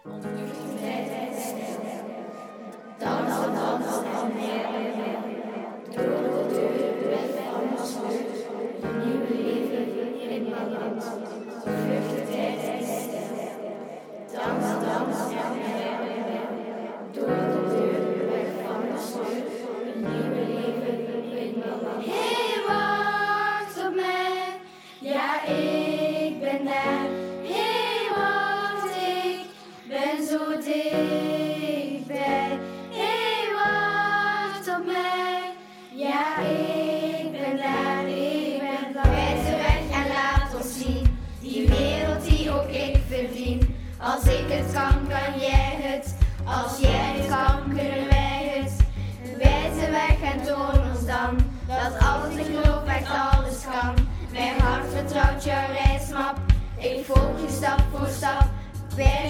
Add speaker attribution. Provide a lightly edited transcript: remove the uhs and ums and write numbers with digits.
Speaker 1: Ontvluchtigheid en stijl. Dans en meer. Door de deur weg van ons huis. Een nieuw leven in mijn land. Ontvluchtigheid en stijl. Dans en meer. Door de deur weg van ons huis. Een nieuw leven in mijn land. Hey, wacht op mij. Ja, ik ben daar. Hey, wacht, ik ben zo dichtbij. Hey, wacht op mij. Ja, ik ben daar, ik ben blij. Wijs de weg en laat ons zien. Die wereld die ook ik verdien. Als ik het kan, kan jij het. Als jij het kan, kunnen wij het. Wijs de weg en toon ons dan. Dat alles ik geloof echt alles kan. Mijn hart vertrouwt jouw reismap. Ik volg je stap voor stap.